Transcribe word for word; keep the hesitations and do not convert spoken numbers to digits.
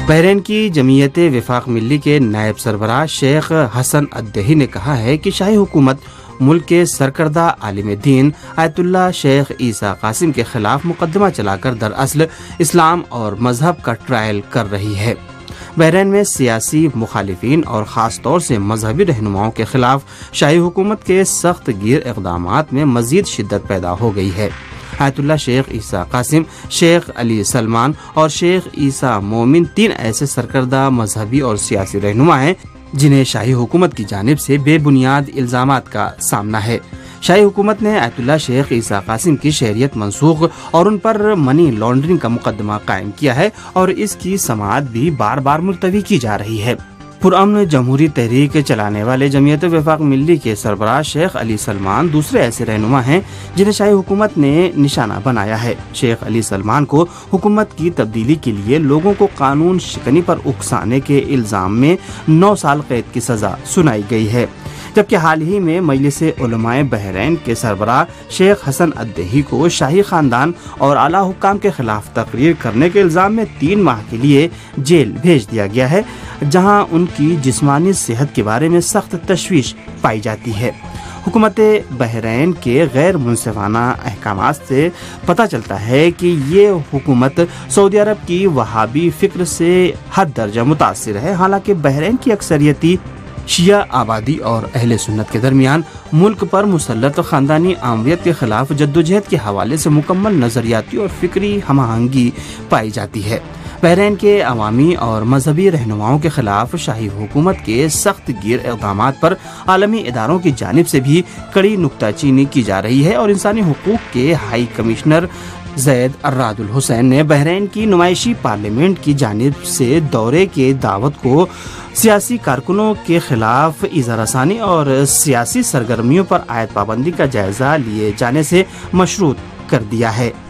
بحرین کی جمعیت وفاق ملی کے نائب سربراہ شیخ حسن الدہی نے کہا ہے کہ شاہی حکومت ملک کے سرکردہ عالم دین آیت اللہ شیخ عیسیٰ قاسم کے خلاف مقدمہ چلا کر دراصل اسلام اور مذہب کا ٹرائل کر رہی ہے۔ بحرین میں سیاسی مخالفین اور خاص طور سے مذہبی رہنماؤں کے خلاف شاہی حکومت کے سخت گیر اقدامات میں مزید شدت پیدا ہو گئی ہے۔ آیت اللہ شیخ عیسیٰ قاسم، شیخ علی سلمان اور شیخ عیسیٰ مومن تین ایسے سرکردہ مذہبی اور سیاسی رہنما ہیں جنہیں شاہی حکومت کی جانب سے بے بنیاد الزامات کا سامنا ہے۔ شاہی حکومت نے آیت اللہ شیخ عیسیٰ قاسم کی شہریت منسوخ اور ان پر منی لانڈرنگ کا مقدمہ قائم کیا ہے اور اس کی سماعت بھی بار بار ملتوی کی جا رہی ہے۔ پرامن جمہوری تحریک چلانے والے جمعیت وفاق ملی کے سربراہ شیخ علی سلمان دوسرے ایسے رہنما ہیں جنہیں شاہی حکومت نے نشانہ بنایا ہے۔ شیخ علی سلمان کو حکومت کی تبدیلی کے لیے لوگوں کو قانون شکنی پر اکسانے کے الزام میں نو سال قید کی سزا سنائی گئی ہے، جبکہ حال ہی میں مجلس علماء بحرین کے سربراہ شیخ حسن الدہی کو شاہی خاندان اور اعلیٰ حکام کے خلاف تقریر کرنے کے الزام میں تین ماہ کے لیے جیل بھیج دیا گیا ہے، جہاں ان کی جسمانی صحت کے بارے میں سخت تشویش پائی جاتی ہے۔ حکومت بحرین کے غیر منصفانہ احکامات سے پتہ چلتا ہے کہ یہ حکومت سعودی عرب کی وہابی فکر سے حد درجہ متاثر ہے، حالانکہ بحرین کی اکثریتی شیعہ آبادی اور اہل سنت کے درمیان ملک پر مسلط خاندانی عامریت کے خلاف جدوجہد کے حوالے سے مکمل نظریاتی اور فکری ہم آہنگی پائی جاتی ہے۔ بحرین کے عوامی اور مذہبی رہنماؤں کے خلاف شاہی حکومت کے سخت گیر اقدامات پر عالمی اداروں کی جانب سے بھی کڑی نکتہ چینی کی جا رہی ہے، اور انسانی حقوق کے ہائی کمشنر زید اراد الحسین نے بحرین کی نمائشی پارلیمنٹ کی جانب سے دورے کے دعوت کو سیاسی کارکنوں کے خلاف اظہار رسانی اور سیاسی سرگرمیوں پر عائد پابندی کا جائزہ لیے جانے سے مشروط کر دیا ہے۔